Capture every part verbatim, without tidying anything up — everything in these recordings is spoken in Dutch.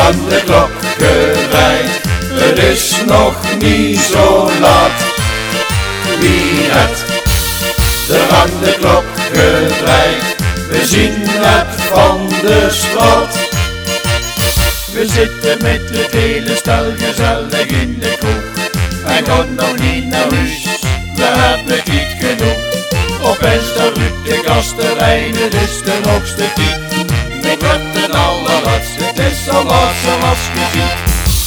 randenklok gedraaid, het is nog niet zo laat. Wie het de randenklok gedraaid, we zien het van de straat. We zitten met het hele stel gezellig in de kroeg en gaan nog niet naar huis, we hebben niet genoeg. Opeens daar roept de gasterijn, het is de hoogste tijd. Ik heb het allerlaatste, het is al laat zoals je ziet.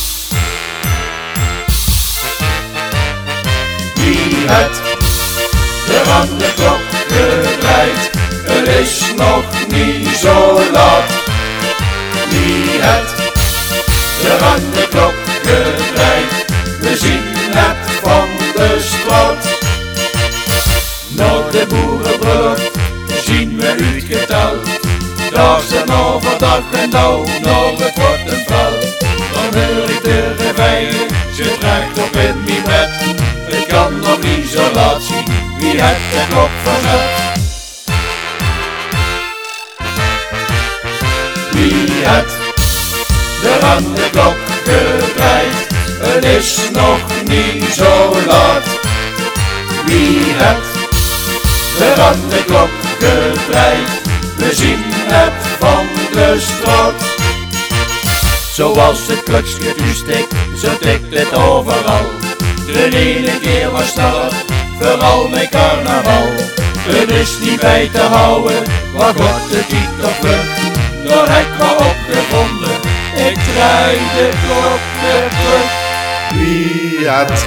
Wie het de randenklok gedraaid, het is nog niet zo laat. Wie het de randenklok gedraaid, we zien het van de straat. Naar de boerenbrug zien we uitgeteld, daar zijn overdag en nou, nou het wordt een veld. Dan hoor ik de rivier, ze draagt op in mijn bed. Het kan nog niet zo laat zien, wie het de klok verzet. Wie het de randenklok gedraaid, het is nog niet zo laat. Wie het de randenklok gedraaid, we zien het van de straat. Zoals het klokje nu stikt, zo tikt het overal. De ene keer was dat, vooral met carnaval. Het is niet bij te houden, wat wordt het niet toch vlug. Daar heb ik me opgevonden, ik draai de klok weer terug. Wie het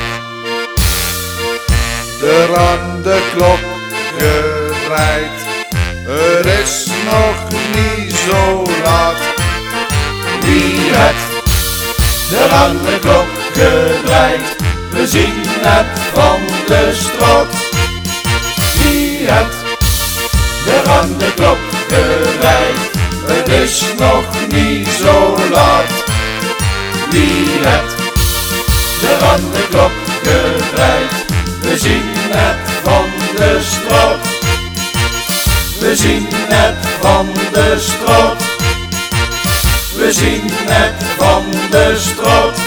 de randenklok gedraaid, het is nog niet zo laat. Wie het de randenklok gedraaid, we zien het van de straat. Wie het de randenklok gedraaid, het is nog niet zo laat. Wie het de randenklok gedraaid, we zien het van de straat. We zien het van de straat. We zien het van de straat.